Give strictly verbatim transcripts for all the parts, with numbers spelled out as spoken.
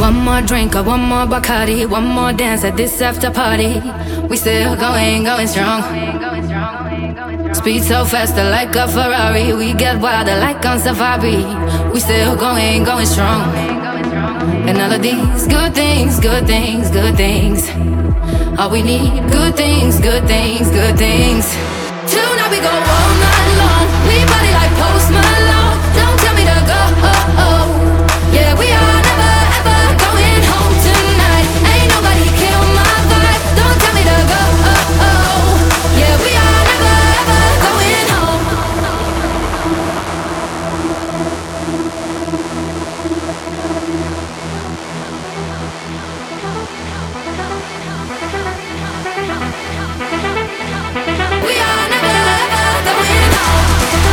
One more drink or one more Bacardi, one more dance at this after party. We still going, going strong. Speed so faster like a Ferrari. We get wilder like on safari. We still going, going strong. And all of these good things, good things, good things. All we need, good things, good things, good things. Tonight we go all night long. We party like Post Malone. Don't tell me to go. Oh, oh. Yeah, we are never ever going home tonight. Ain't nobody kill my vibe. Don't tell me to go. Oh, oh. Yeah, we are never ever going home. We are never ever going home.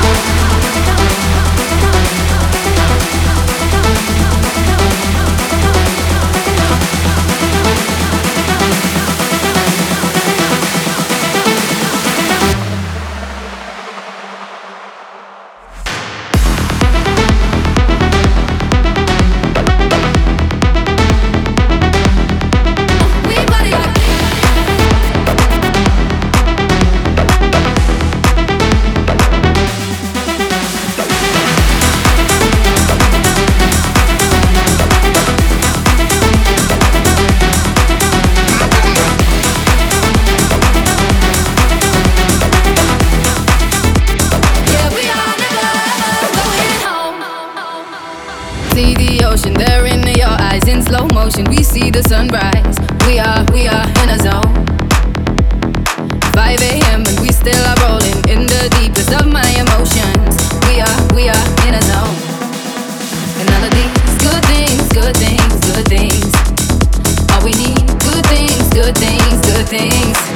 See the ocean there in your eyes. In slow motion we see the sunrise. We are, we are in a zone. five a.m. and we still are rolling in the deepest of my emotions. We are, we are in a zone. And all of these good things, good things, good things. All we need, good things, good things, good things.